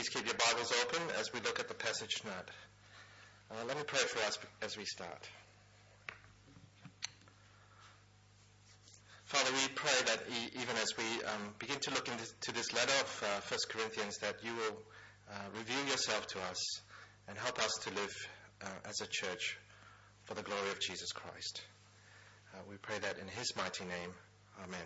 please keep your Bibles open as we look at the passage tonight. Let me pray for us as we start. Father, we pray that even as we begin to look into this letter of 1 Corinthians, that you will reveal yourself to us and help us to live as a church for the glory of Jesus Christ. We pray that in his mighty name. Amen.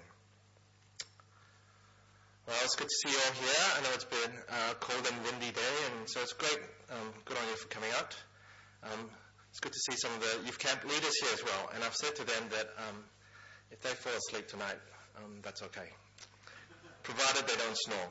Well, it's good to see you all here. I know it's been a cold and windy day, and so it's great. Good on you for coming out. It's good to see some of the youth camp leaders here as well. And I've said to them that if they fall asleep tonight, that's okay, provided they don't snore.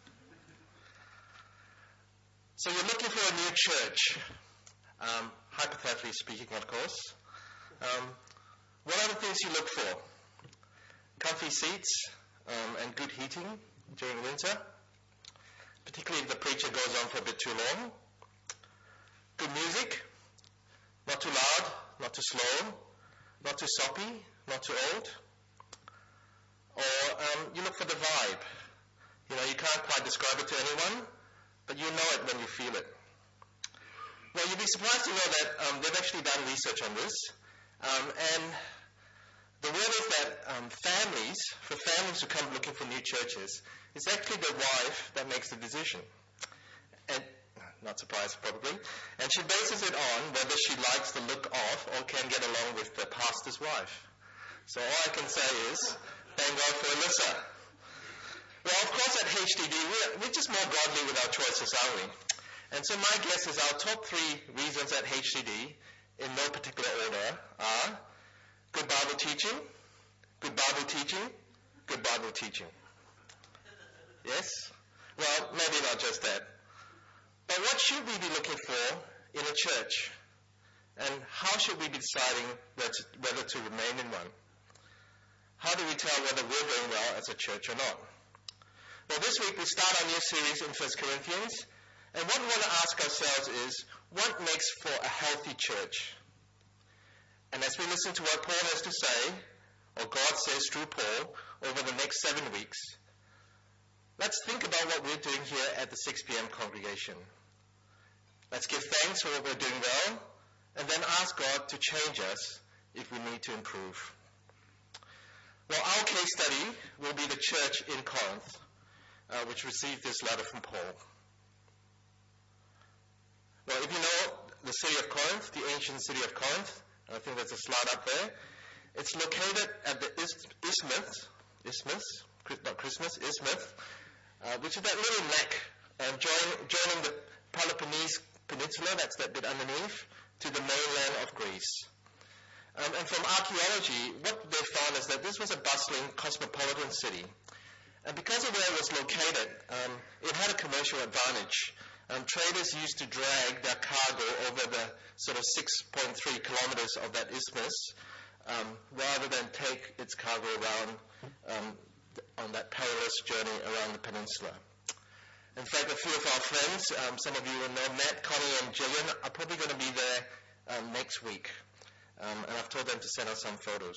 So you're looking for a new church, hypothetically speaking, of course. What are the things you look for? Comfy seats and good heating during winter, particularly if the preacher goes on for a bit too long. Good music, not too loud, not too slow, not too soppy, not too old. Or you look for the vibe. You know, you can't quite describe it to anyone, but you know it when you feel it. Well, you'd be surprised to know that they've actually done research on this, and the word is that for families who come looking for new churches, it's actually the wife that makes the decision. And not surprised probably. And she bases it on whether she likes the look of or can get along with the pastor's wife. So all I can say is, thank God for Alyssa. Well, of course at HDD, we're just more godly with our choices, aren't we? And so my guess is our top 3 reasons at HDD, in no particular order, are good Bible teaching, good Bible teaching, good Bible teaching. Yes? Well, maybe not just that. But what should we be looking for in a church? And how should we be deciding whether to remain in one? How do we tell whether we're doing well as a church or not? Well, this week we start our new series in 1 Corinthians. And what we want to ask ourselves is, what makes for a healthy church? And as we listen to what Paul has to say, or God says through Paul, over the next 7 weeks, let's think about what we're doing here at the 6 p.m. congregation. Let's give thanks for what we're doing well, and then ask God to change us if we need to improve. Well, our case study will be the church in Corinth, which received this letter from Paul. Well, if you know the city of Corinth, the ancient city of Corinth, I think there's a slide up there. It's located at the isthmus, which is that little neck joining the Peloponnese Peninsula, that's that bit underneath, to the mainland of Greece. And from archaeology, what they found is that this was a bustling, cosmopolitan city. And because of where it was located, it had a commercial advantage. Traders used to drag their cargo over the sort of 6.3 kilometers of that isthmus, rather than take its cargo around on that perilous journey around the peninsula. In fact, a few of our friends, some of you will know Matt, Connie, and Jillian, are probably going to be there next week. And I've told them to send us some photos.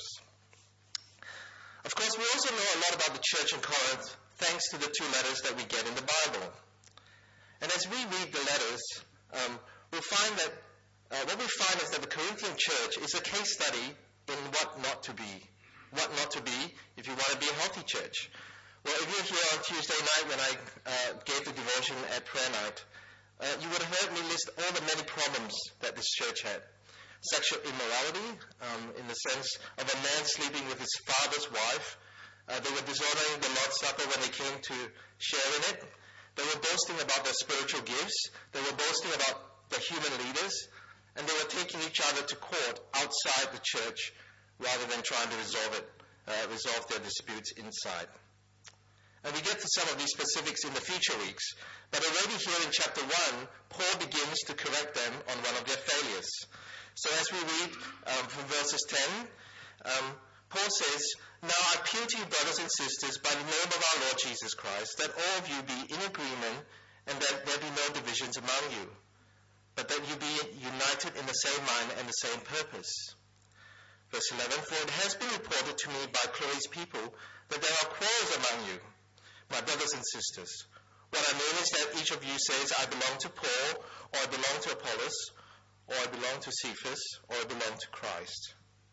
Of course, we also know a lot about the church in Corinth thanks to the 2 letters that we get in the Bible. And as we read the letters, we'll find that what we find is that the Corinthian church is a case study in what not to be. What not to be if you want to be a healthy church. Well, if you're here on Tuesday night when I gave the devotion at prayer night, you would have heard me list all the many problems that this church had. Sexual immorality, in the sense of a man sleeping with his father's wife. They were dishonoring the Lord's Supper when they came to share in it. They were boasting about their spiritual gifts. They were boasting about the human leaders. And they were taking each other to court outside the church rather than trying to resolve their disputes inside. And we get to some of these specifics in the future weeks. But already here in chapter 1, Paul begins to correct them on one of their failures. So as we read from verses 10, Paul says, "Now I appeal to you, brothers and sisters, by the name of our Lord Jesus Christ, that all of you be in agreement and that there be no divisions among you, but that you be united in the same mind and the same purpose." Verse 11, "For it has been reported to me by Chloe's people that there are quarrels among you. My brothers and sisters, What I mean is that each of you says, I belong to Paul, or I belong to Apollos, or I belong to Cephas, or I belong to Christ.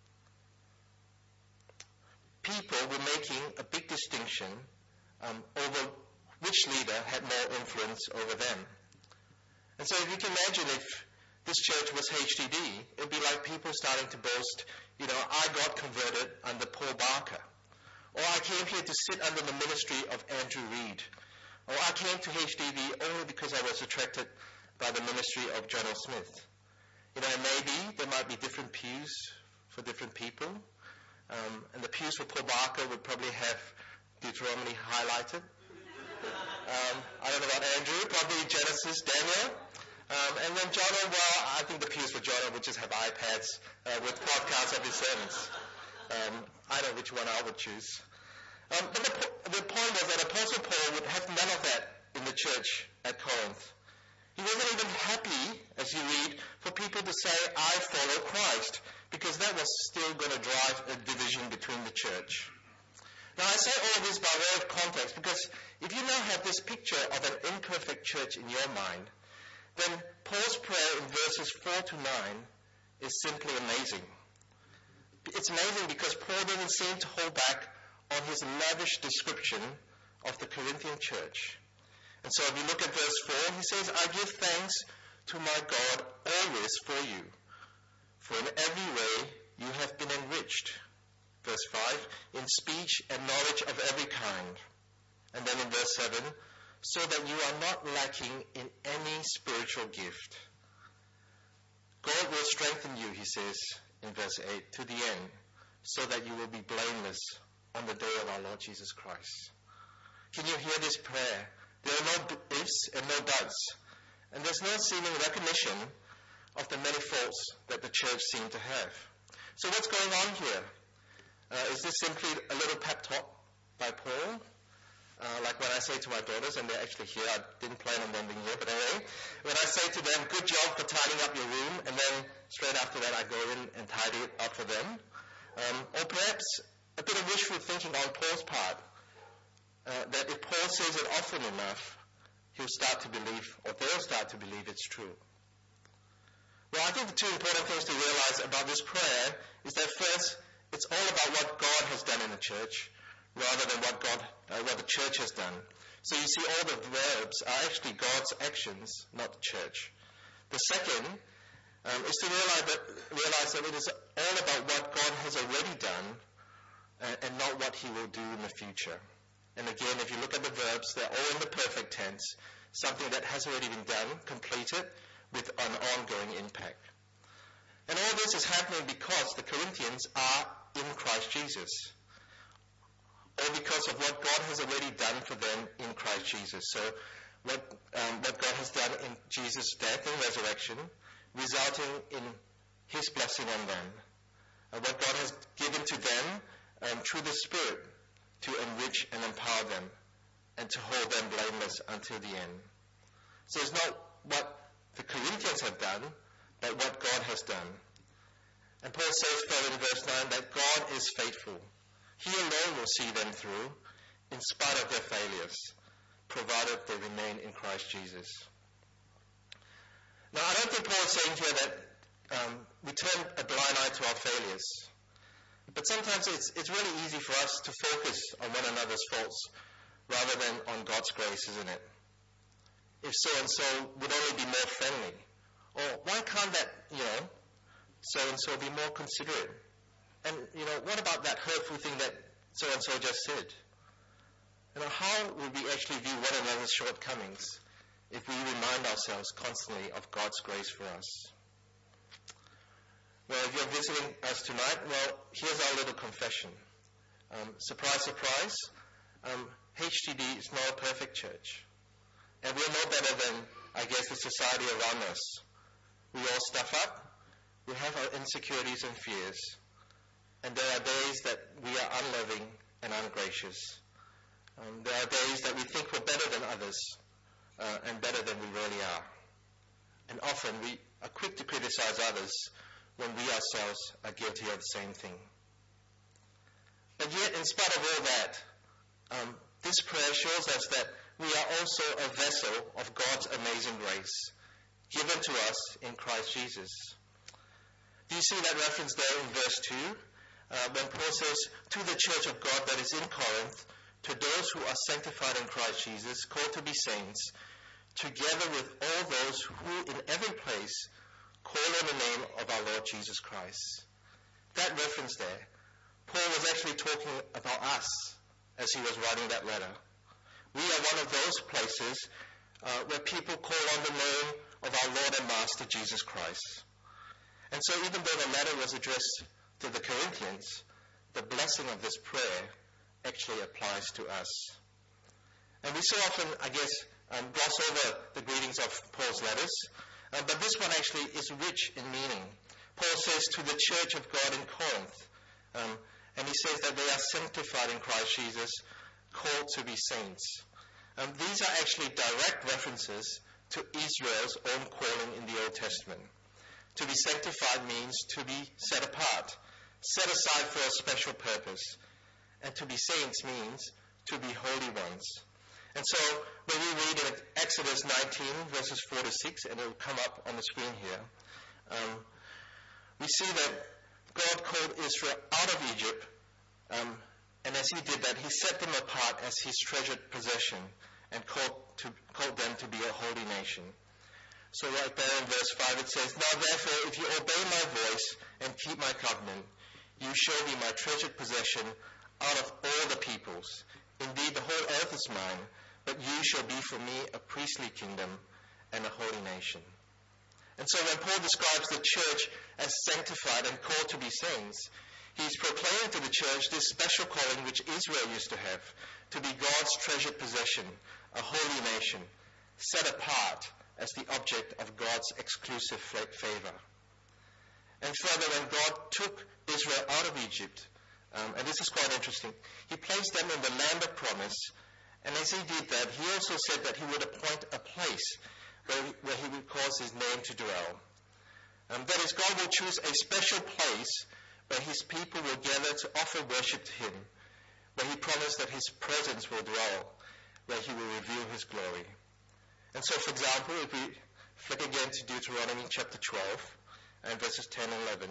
People were making a big distinction over which leader had more influence over them. And so if you can imagine if this church was HTD, it'd be like people starting to boast, I got converted under Paul Barker. Or I came here to sit under the ministry of Andrew Reid. Or I came to HTD only because I was attracted by the ministry of John L. Smith. Maybe there might be different pews for different people. And the pews for Paul Barker would probably have Deuteronomy highlighted. I don't know about Andrew, probably Genesis, Daniel. And then Jonah, I think the pews for Jonah would just have iPads with podcasts of his sermons. I know which one I would choose. But the point was that Apostle Paul would have none of that in the church at Corinth. He wasn't even happy, as you read, for people to say, I follow Christ, because that was still going to drive a division between the church. Now, I say all of this by way of context, because if you now have this picture of an imperfect church in your mind, then Paul's prayer in verses 4 to 9 is simply amazing. It's amazing because Paul didn't seem to hold back on his lavish description of the Corinthian church. And so if you look at verse 4, he says, I give thanks to my God always for you, for in every way you have been enriched. Verse 5, in speech and knowledge of every kind. And then in verse 7, so that you are not lacking in any spiritual gift. God will strengthen you, he says in verse 8, to the end, so that you will be blameless on the day of our Lord Jesus Christ. Can you hear this prayer? There are no ifs and no buts. And there's no seeming recognition of the many faults that the church seemed to have. So what's going on here? Is this simply a little pep talk by Paul? Like when I say to my daughters, and they're actually here, I didn't plan on them being here, but anyway, when I say to them, good job for tidying up your room, and then straight after that I go in and tidy it up for them. Or perhaps a bit of wishful thinking on Paul's part, that if Paul says it often enough, he'll start to believe, or they'll start to believe it's true. Well, I think the two important things to realize about this prayer is that first, it's all about what God has done in the church, rather than what the church has done. So you see, all the verbs are actually God's actions, not the church. The second is to realize that it is all about what God has already done, and not what he will do in the future. And again, if you look at the verbs, they're all in the perfect tense, something that has already been done, completed, with an ongoing impact. And all this is happening because the Corinthians are in Christ Jesus, or because of what God has already done for them in Christ Jesus. So what God has done in Jesus' death and resurrection, resulting in his blessing on them. And what God has given to them through the Spirit to enrich and empower them and to hold them blameless until the end. So it's not what the Corinthians have done, but what God has done. And Paul says further in verse 9 that God is faithful. He alone will see them through, in spite of their failures, provided they remain in Christ Jesus. Now, I don't think Paul is saying here that we turn a blind eye to our failures. But sometimes it's really easy for us to focus on one another's faults rather than on God's grace, isn't it? If so-and-so would only be more friendly. Or why can't that, so-and-so be more considerate? And, what about that hurtful thing that so-and-so just said? How would we actually view one another's shortcomings if we remind ourselves constantly of God's grace for us? Well, if you're visiting us tonight, here's our little confession. Surprise, surprise, HTD is not a perfect church. And we're no better than, I guess, the society around us. We all stuff up. We have our insecurities and fears. And there are days that we are unloving and ungracious. There are days that we think we're better than others, and better than we really are. And often we are quick to criticize others when we ourselves are guilty of the same thing. But yet, in spite of all that, this prayer shows us that we are also a vessel of God's amazing grace, given to us in Christ Jesus. Do you see that reference there in verse 2? When Paul says, to the church of God that is in Corinth, to those who are sanctified in Christ Jesus, called to be saints, together with all those who in every place call on the name of our Lord Jesus Christ. That reference there, Paul was actually talking about us as he was writing that letter. We are one of those places where people call on the name of our Lord and Master Jesus Christ. And so even though the letter was addressed to the Corinthians, the blessing of this prayer actually applies to us. And we so often, I guess, gloss over the greetings of Paul's letters, but this one actually is rich in meaning. Paul says to the church of God in Corinth, and he says that they are sanctified in Christ Jesus, called to be saints. These are actually direct references to Israel's own calling in the Old Testament. To be sanctified means to be set apart, set aside for a special purpose. And to be saints means to be holy ones. And so when we read in Exodus 19 verses 4 to 6, and it will come up on the screen here, we see that God called Israel out of Egypt, and as he did that, he set them apart as his treasured possession and called them to be a holy nation. So right there in verse 5 it says, now therefore, if you obey my voice and keep my covenant, you shall be my treasured possession out of all the peoples. Indeed, the whole earth is mine, but you shall be for me a priestly kingdom and a holy nation. And so when Paul describes the church as sanctified and called to be saints, he's proclaiming to the church this special calling which Israel used to have, to be God's treasured possession, a holy nation, set apart as the object of God's exclusive favor. And further, when God took Israel out of Egypt, and this is quite interesting, he placed them in the land of promise, and as he did that, he also said that he would appoint a place where he would cause his name to dwell. That is, God will choose a special place where his people will gather to offer worship to him, where he promised that his presence will dwell, where he will reveal his glory. And so, for example, if we flick again to Deuteronomy chapter 12 and verses 10 and 11,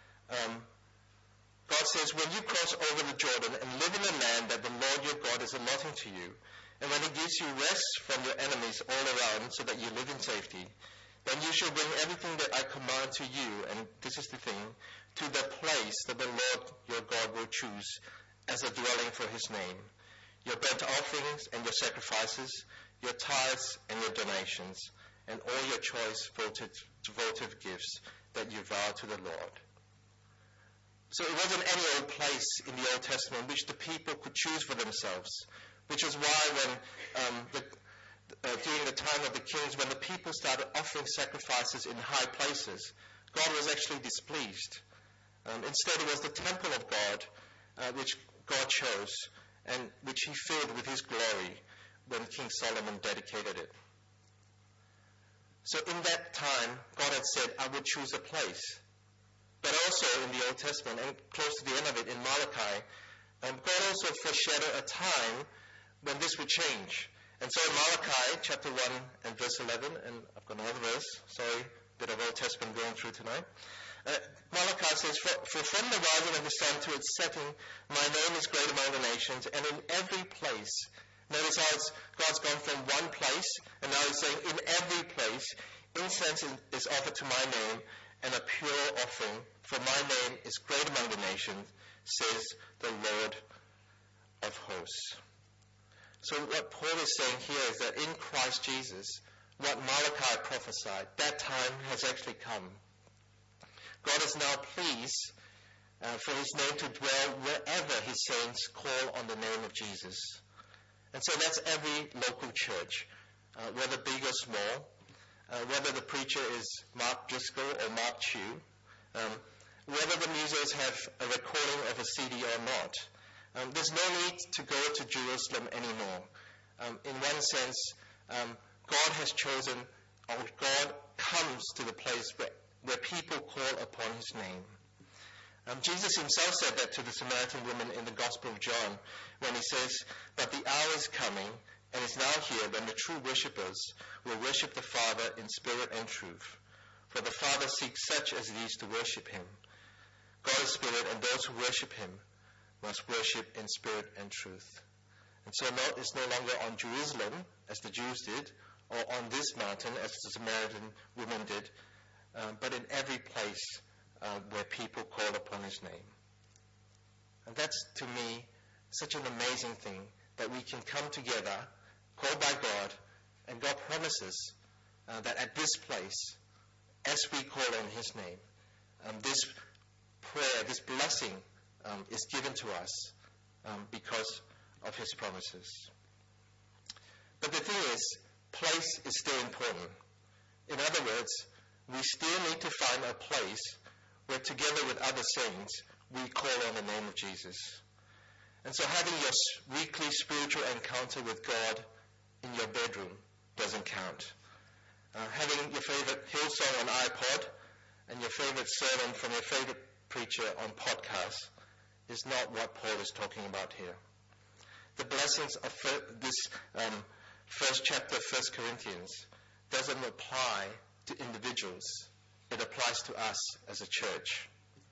God says, when you cross over the Jordan and live in the land that the Lord your God is allotting to you, and when he gives you rest from your enemies all around so that you live in safety, then you shall bring everything that I command to you, and this is the thing, to the place that the Lord your God will choose as a dwelling for his name. Your burnt offerings and your sacrifices, your tithes and your donations, and all your choice votive gifts that you vow to the Lord. So it wasn't any old place in the Old Testament which the people could choose for themselves, which is why when during the time of the kings, when the people started offering sacrifices in high places, God was actually displeased. Instead, it was the temple of God which God chose and which he filled with his glory when King Solomon dedicated it. So in that time, God had said, I would choose a place. But also in the Old Testament, and close to the end of it in Malachi, God also foreshadowed a time when this would change. And so in Malachi chapter 1 and verse 11, and I've got another verse, sorry, bit of Old Testament going through tonight. Malachi says, for from the rising of the sun to its setting, my name is great among the nations, and in every place. Notice how God's gone from one place, and now he's saying, in every place, incense is offered to my name, and a pure offering, for my name is great among the nations, says the Lord of hosts. So what Paul is saying here is that in Christ Jesus, what Malachi prophesied, that time has actually come. God is now pleased for his name to dwell wherever his saints call on the name of Jesus. And so that's every local church, whether big or small, whether the preacher is Mark Driscoll or Mark Chu, whether the musos have a recording of a CD or not. There's no need to go to Jerusalem anymore. In one sense, God has chosen, or God comes to the place where people call upon his name. Jesus himself said that to the Samaritan woman in the Gospel of John when he says, but the hour is coming And it's now here when the true worshippers will worship the Father in spirit and truth. For the Father seeks such as these to worship him. God is spirit, and those who worship him must worship in spirit and truth. And so it's no longer on Jerusalem, as the Jews did, or on this mountain, as the Samaritan woman did, but in every place where people call upon his name. And that's, to me, such an amazing thing, that we can come together, called by God, and God promises that at this place, as we call on his name, this prayer, this blessing is given to us because of his promises. But the thing is, place is still important. In other words, we still need to find a place where together with other saints, we call on the name of Jesus. And so having your weekly spiritual encounter with God in your bedroom doesn't count. Having your favorite Hillsong on iPod and your favorite sermon from your favorite preacher on podcast is not what Paul is talking about here. The blessings of this first chapter of 1 Corinthians doesn't apply to individuals. It applies to us as a church.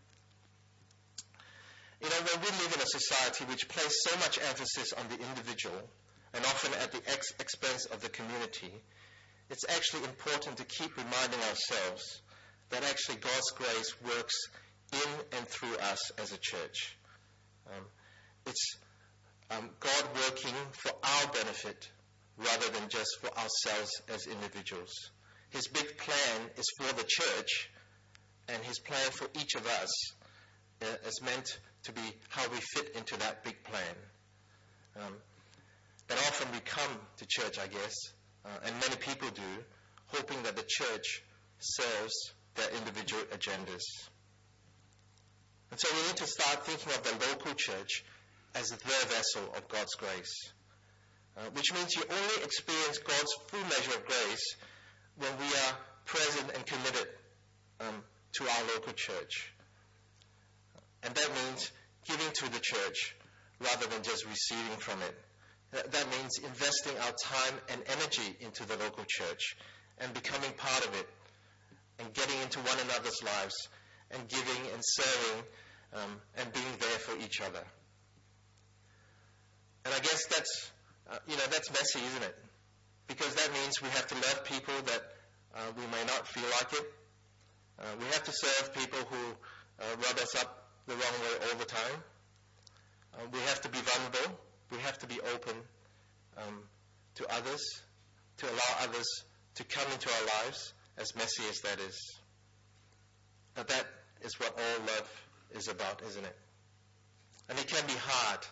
You know, when we live in a society which places so much emphasis on the individual and often at the expense of the community, it's actually important to keep reminding ourselves that actually God's grace works in and through us as a church. It's God working for our benefit rather than just for ourselves as individuals. His big plan is for the church, and his plan for each of us is meant to be how we fit into that big plan. But often we come to church, I guess, and many people do, hoping that the church serves their individual agendas. And so we need to start thinking of the local church as the vessel of God's grace, which means you only experience God's full measure of grace when we are present and committed to our local church. And that means giving to the church rather than just receiving from it. That means investing our time and energy into the local church and becoming part of it and getting into one another's lives and giving and serving and being there for each other. And I guess that's messy, isn't it? Because that means we have to love people that we may not feel like it. We have to serve people who rub us up the wrong way all the time. We have to be vulnerable. We have to be open to others, to allow others to come into our lives, as messy as that is. But that is what all love is about, isn't it? And it can be hard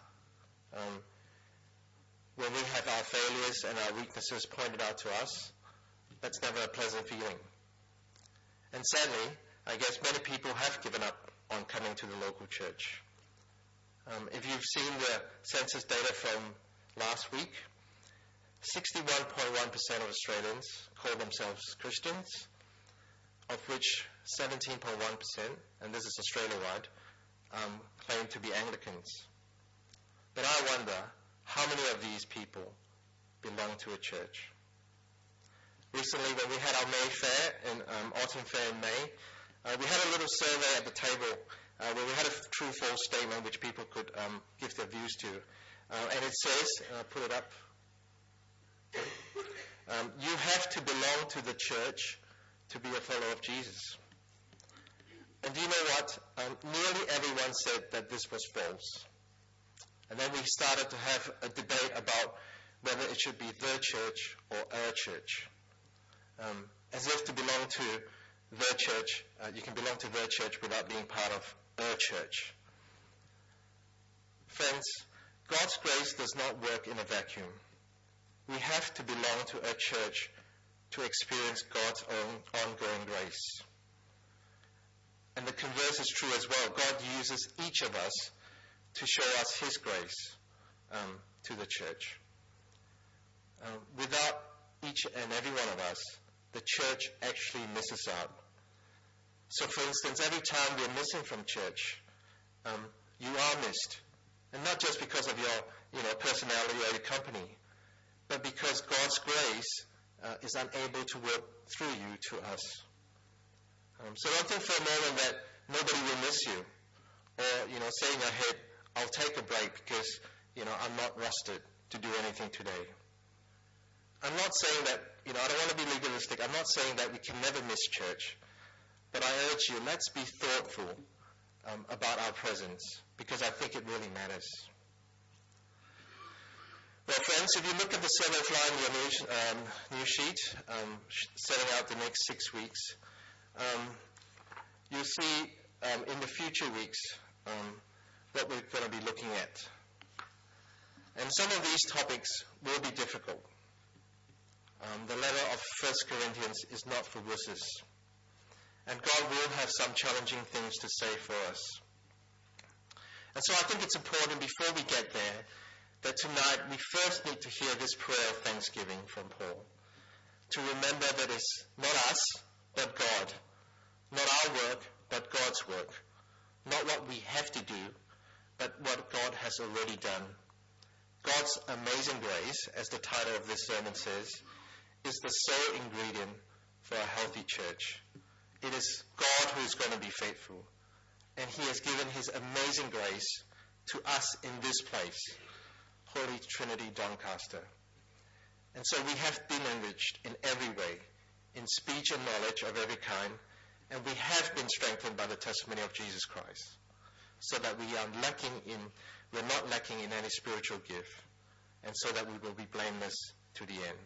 when we have our failures and our weaknesses pointed out to us. That's never a pleasant feeling. And sadly, I guess many people have given up on coming to the local church. If you've seen the census data from last week, 61.1% of Australians call themselves Christians, of which 17.1%, and this is Australia-wide, claim to be Anglicans. But I wonder how many of these people belong to a church. Recently, when we had our May Fair, Autumn Fair in May, we had a little survey at the table where we had a true-false statement which people could give their views to. And it says, put it up, you have to belong to the church to be a follower of Jesus. And do you know what? Nearly everyone said that this was false. And then we started to have a debate about whether it should be the church or a church. As if to belong to the church, you can belong to the church without being part of a church. Friends, God's grace does not work in a vacuum. We have to belong to a church to experience God's own ongoing grace. And the converse is true as well. God uses each of us to show us his grace to the church. Without each and every one of us, the church actually misses out. So for instance, every time we're missing from church, you are missed. And not just because of your personality or your company, but because God's grace is unable to work through you to us. So don't think for a moment that nobody will miss you, or say in your head, I'll take a break because I'm not rusted to do anything today. I'm not saying that, I don't want to be legalistic. I'm not saying that we can never miss church. But I urge you, let's be thoughtful about our presence, because I think it really matters. Well, friends, if you look at the seventh line of your new sheet, setting out the next 6 weeks, you'll see in the future weeks what we're going to be looking at. And some of these topics will be difficult. The letter of 1 Corinthians is not for wusses. And God will have some challenging things to say for us. And so I think it's important before we get there that tonight we first need to hear this prayer of thanksgiving from Paul. To remember that it's not us, but God. Not our work, but God's work. Not what we have to do, but what God has already done. God's amazing grace, as the title of this sermon says, is the sole ingredient for a healthy church. It is God who is going to be faithful. And He has given His amazing grace to us in this place, Holy Trinity Doncaster. And so we have been enriched in every way, in speech and knowledge of every kind, and we have been strengthened by the testimony of Jesus Christ, so that we're not lacking in any spiritual gift, and so that we will be blameless to the end.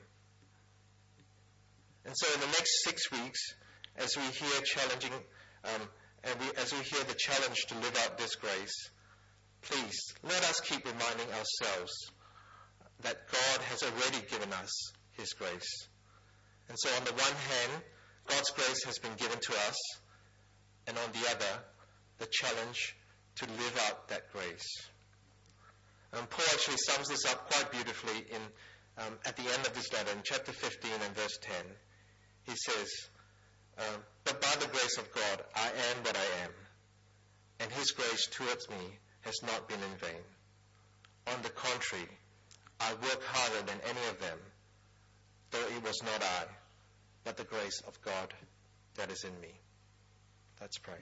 And so in the next 6 weeks, as we hear as we hear the challenge to live out this grace, please let us keep reminding ourselves that God has already given us His grace. And so on the one hand, God's grace has been given to us, and on the other, the challenge to live out that grace. Paul actually sums this up quite beautifully at the end of this letter, in chapter 15 and verse 10. He says, but by the grace of God, I am what I am, and His grace towards me has not been in vain. On the contrary, I work harder than any of them, though it was not I, but the grace of God that is in me. Let's pray.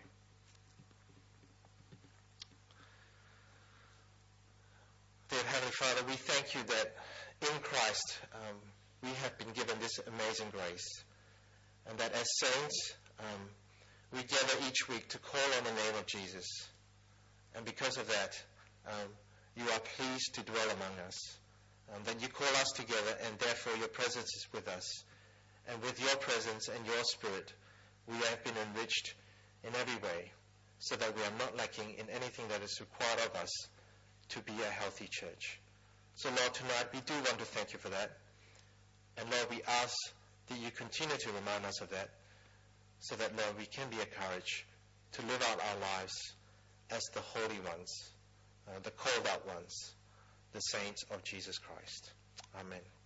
Dear Heavenly Father, we thank You that in Christ we have been given this amazing grace, and that as saints we gather each week to call on the name of Jesus. And because of that, You are pleased to dwell among us. That You call us together, and therefore Your presence is with us. And with Your presence and Your Spirit, we have been enriched in every way, so that we are not lacking in anything that is required of us to be a healthy church. So Lord, tonight we do want to thank You for that. And Lord, we ask that You continue to remind us of that, so that, Lord, we can be encouraged to live out our lives as the holy ones, the called out ones, the saints of Jesus Christ. Amen.